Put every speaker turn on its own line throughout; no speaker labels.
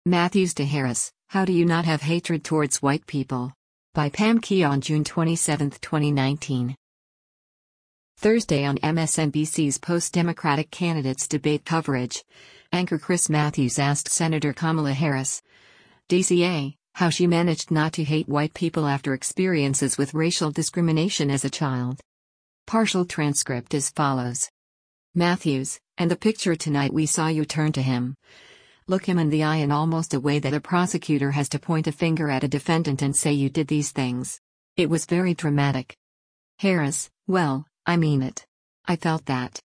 Matthews to Harris, How Do You Not Have Hatred Towards White People? By Pam Key on June 27, 2019. Thursday on MSNBC's post-Democratic candidates debate coverage, anchor Chris Matthews asked Senator Kamala Harris, DCA, how she managed not to hate white people after experiences with racial discrimination as a child. Partial transcript as follows. Matthews, and the picture tonight we saw you turn to him. Look him in the eye in almost a way that a prosecutor has to point a finger at a defendant and say you did these things. It was very dramatic. Harris, well, I mean it. I felt that.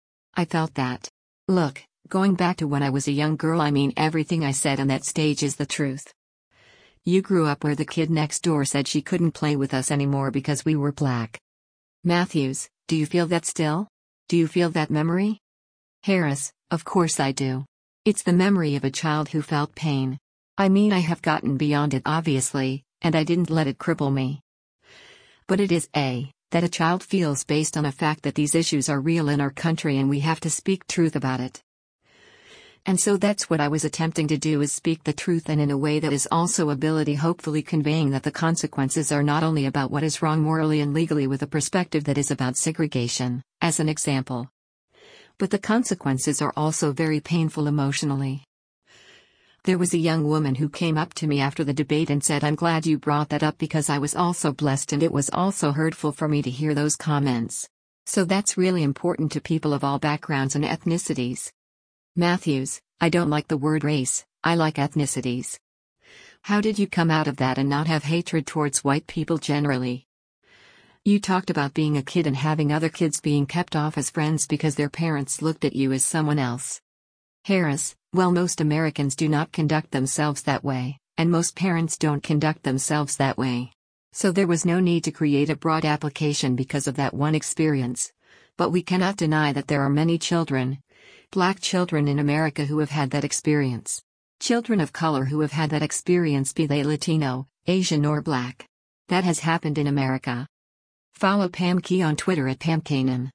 Look, going back to when I was a young girl, I mean everything I said on that stage is the truth. You grew up where the kid next door said she couldn't play with us anymore because we were black. Matthews, do you feel that still? Do you feel that memory? Harris, of course I do. It's the memory of a child who felt pain. I mean, I have gotten beyond it obviously, and I didn't let it cripple me. But it is that a child feels based on a fact that these issues are real in our country and we have to speak truth about it. And so that's what I was attempting to do, is speak the truth, and in a way that is also ability, hopefully conveying that the consequences are not only about what is wrong morally and legally with a perspective that is about segregation, as an example. But the consequences are also very painful emotionally. There was a young woman who came up to me after the debate and said, I'm glad you brought that up because I was also blessed and it was also hurtful for me to hear those comments. So that's really important to people of all backgrounds and ethnicities. Matthews, I don't like the word race, I like ethnicities. How did you come out of that and not have hatred towards white people generally? You talked about being a kid and having other kids being kept off as friends because their parents looked at you as someone else. Harris, well, most Americans do not conduct themselves that way, and most parents don't conduct themselves that way. So there was no need to create a broad application because of that one experience. But we cannot deny that there are many children, black children in America, who have had that experience. Children of color who have had that experience, be they Latino, Asian or black. That has happened in America. Follow Pam Key on Twitter at PamKanan.